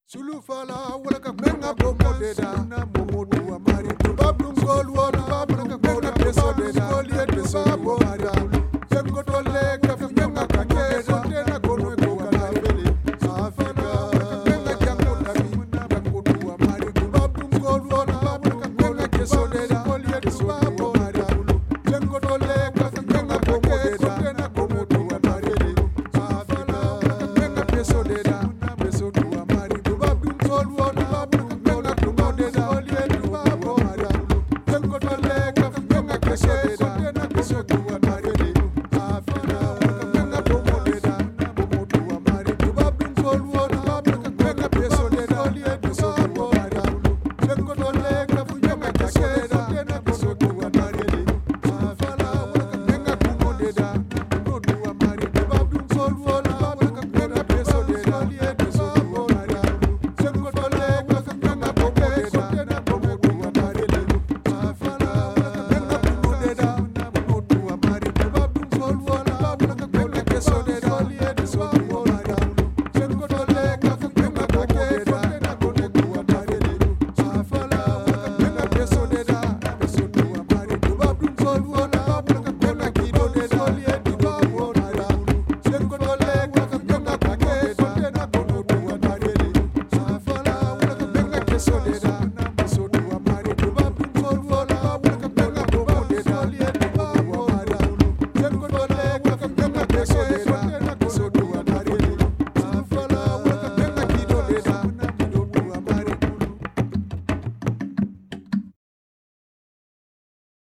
Sulu fala wala ka menga bomo deda na momo duwa mari. Bablu ngol wala bablu ka menga peso deda. Ngol ye peso mari.